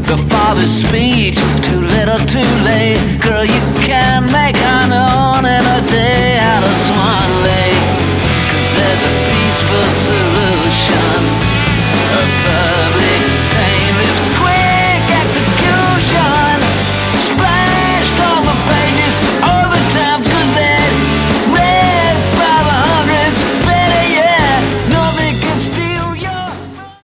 the father's speech. Too little, too late. Girl, you